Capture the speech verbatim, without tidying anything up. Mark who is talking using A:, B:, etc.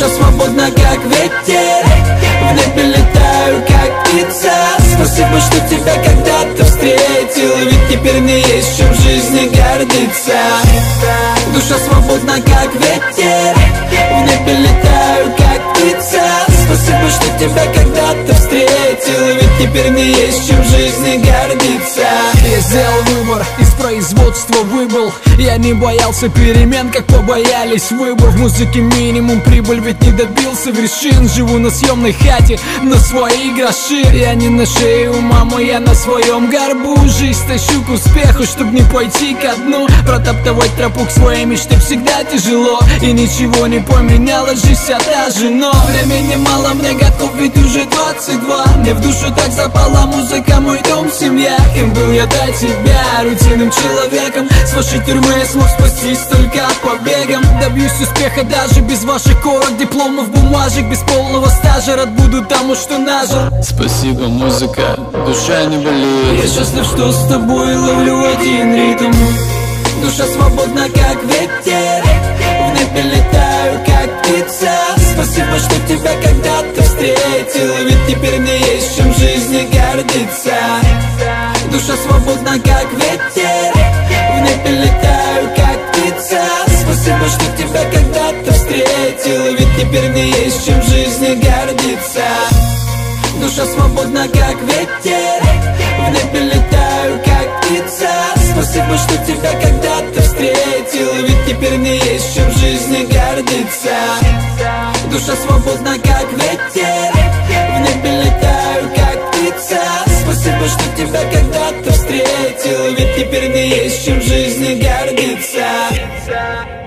A: Душа свободна, как ветер, в небе летаю, как птица. Спасибо, что тебя когда-то встретил, ведь теперь мне есть чем в жизни гордиться. Душа свободна, как ветер, в небе летаю, как птица. Спасибо, что тебя когда-то встретил, ведь теперь мне есть чем в жизни гордиться.
B: Я сделал выбор, из производства выбыл. Я не боялся перемен, как побоялись выбор. В музыке минимум прибыль, ведь не добился вершин. Живу на съемной хате, на свои гроши. Я не на шее у мамы, я на своем горбу. Жизнь тащу к успеху, чтоб не пойти ко дну. Протоптывать тропу к своей мечте всегда тяжело, и ничего не поменялось, жизнь вся та же. Но времени мало, мне готов, ведь уже двадцать два. Мне в душу так запала музыка, мой дом, семья. Кем был я до тебя, рутинным человеком. С вашей тюрьмы я смог спастись только побегом. Добьюсь успеха даже без ваших корок, дипломов, бумажек. Без полного стажа рад буду тому, что нажил.
C: Спасибо, музыка, душа не болит.
A: Я счастлив, что с тобой ловлю один ритм. Душа свободна, как ветер, в небе летаю, как птица. Спасибо, что тебя когда-то встретил, ведь теперь мне есть чем в жизни гордиться. Душа свободна, как ветер, в небе летаю, как птица. Спасибо, что тебя когда-то встретил, ведь теперь мне есть чем в жизни гордиться. Душа свободна, как ветер, в небе летаю, как птица. Спасибо, что тебя когда-то встретил, ведь теперь мне есть чем в жизни гордиться. Душа свободна, как ветер, в небе летаю, как птица. Спасибо, что тебя когда-то встретил, ведь теперь мне есть чем в жизни гордиться.